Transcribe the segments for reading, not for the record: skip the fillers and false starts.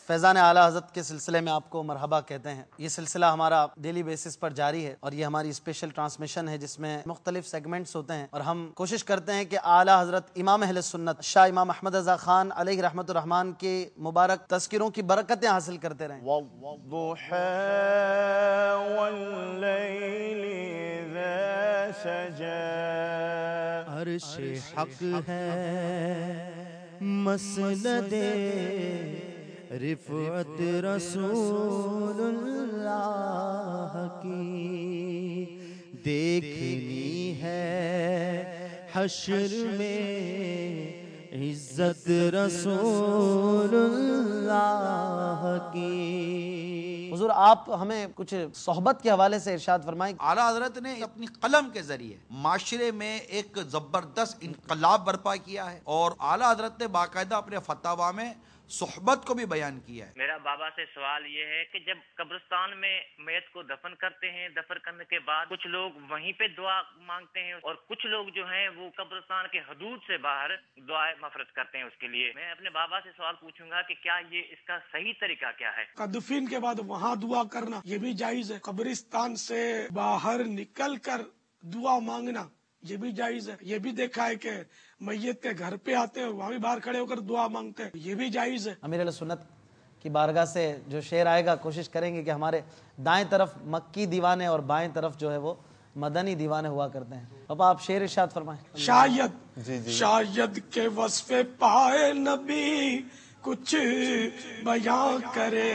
فیضان اعلیٰ حضرت کے سلسلے میں آپ کو مرحبا کہتے ہیں۔ یہ سلسلہ ہمارا ڈیلی بیسس پر جاری ہے اور یہ ہماری اسپیشل ٹرانسمیشن ہے جس میں مختلف سیگمنٹس ہوتے ہیں، اور ہم کوشش کرتے ہیں کہ اعلیٰ حضرت امام اہل سنت شاہ امام احمد رضا خان علیہ رحمت الرحمن کے مبارک تذکروں کی برکتیں حاصل کرتے رہیں۔ والضحى واللیل اذا سجى، عرش حق ہے مسند رفعت رسول اللہ کی، دیکھنی ہے حشر میں عزت رسول اللہ کی۔ حضور آپ ہمیں کچھ صحبت کے حوالے سے ارشاد فرمائیں۔ اعلیٰ حضرت نے اپنی قلم کے ذریعے معاشرے میں ایک زبردست انقلاب برپا کیا ہے، اور اعلیٰ حضرت نے باقاعدہ اپنے فتاوی میں صحبت کو بھی بیان کیا ہے۔ میرا بابا سے سوال یہ ہے کہ جب قبرستان میں میت کو دفن کرتے ہیں، دفن کرنے کے بعد کچھ لوگ وہیں پہ دعا مانگتے ہیں اور کچھ لوگ جو ہیں وہ قبرستان کے حدود سے باہر دعائیں مغفرت کرتے ہیں اس کے لیے۔ میں اپنے بابا سے سوال پوچھوں گا کہ کیا یہ اس کا صحیح طریقہ کیا ہے؟ تدفین کے بعد وہاں دعا کرنا یہ بھی جائز ہے، قبرستان سے باہر نکل کر دعا مانگنا یہ بھی جائز ہے۔ یہ بھی دیکھا ہے کہ میت کے گھر پہ آتے ہیں اور وہاں بھی باہر کھڑے ہو کر دعا مانگتے ہیں، یہ بھی جائز ہے۔ امیر علیہ سنت کی بارگاہ سے جو شعر آئے گا کوشش کریں گے کہ ہمارے دائیں طرف مکی دیوانے اور بائیں طرف جو ہے وہ مدنی دیوانے ہوا کرتے ہیں۔ پاپا آپ شعر ارشاد فرمائیں۔ شاید کے وصف پائے نبی کچھ بیان کرے،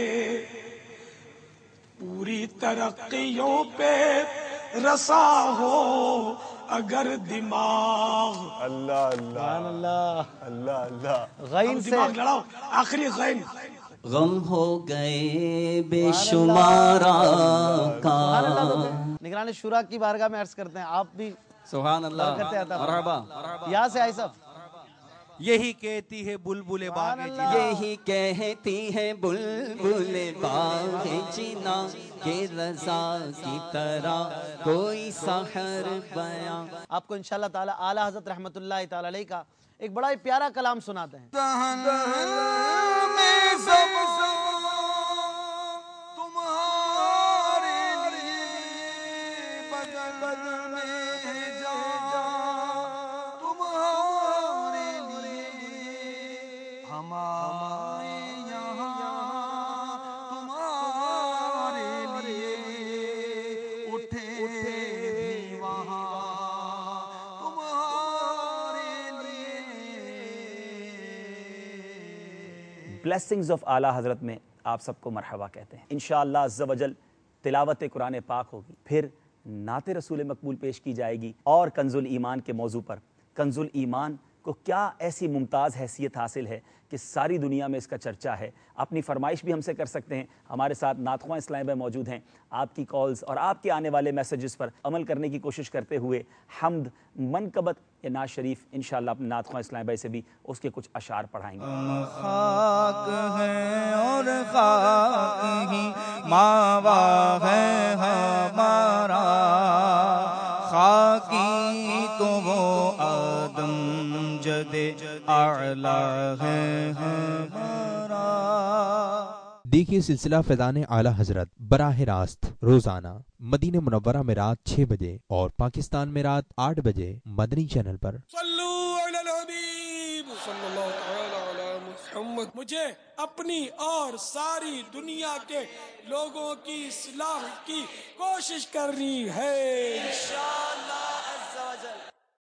پوری ترقیوں پہ رسا ہو اگر دماغ۔ اللہ سبحان اللہ اللہ۔ اللہ اللہ۔ غین سے دماغ لڑاؤ، آخری غین۔ غم ہو گئے بے شمارا کا۔ سبحان اللہ۔ نگران شورا کی بارگاہ میں عرض کرتے ہیں آپ بھی سبحان اللہ، برکتیں عطا فرمائیں۔ مرحبا۔ یہاں سے آئی صاحب۔ یہی کہتی ہے بلبل باغ جینا، یہی کہتی ہے بلبل باغ جینا، کہ رضا کی طرح کوئی سحر بیاں۔ آپ کو انشاءاللہ تعالی اعلیٰ حضرت رحمت اللہ تعالی علیہ کا ایک بڑا ہی پیارا کلام سناتے ہیں۔ بلیسنگز آف اعلیٰ حضرت میں آپ سب کو مرحبا کہتے ہیں۔ انشاءاللہ عز و جل تلاوت قرآن پاک ہوگی، پھر نعت رسول مقبول پیش کی جائے گی، اور کنز الایمان کے موضوع پر کنز الایمان کو کیا ایسی ممتاز حیثیت حاصل ہے کہ ساری دنیا میں اس کا چرچا ہے۔ اپنی فرمائش بھی ہم سے کر سکتے ہیں۔ ہمارے ساتھ نعت خواں اسلام بھائی موجود ہیں، آپ کی کالز اور آپ کے آنے والے میسیجز پر عمل کرنے کی کوشش کرتے ہوئے حمد، منقبت یا نعت شریف انشاءاللہ اپنے نعت خواں اسلام بھائی سے بھی اس کے کچھ اشعار پڑھائیں گے۔ خاک ہے اور خاک ہی ماوا ہے ہمارا، خاکی تو وہ آدم جد اعلیٰ ہے ہمارا۔ دیکھیے سلسلہ فیضان اعلیٰ حضرت براہ راست روزانہ مدینہ منورہ میں رات 6 بجے اور پاکستان میں رات 8 بجے مدنی چینل پر۔ صلو علی الحبیب صلی اللہ تعالی علی محمد۔ مجھے اپنی اور ساری دنیا کے لوگوں کی اصلاح کی کوشش کرنی ہے۔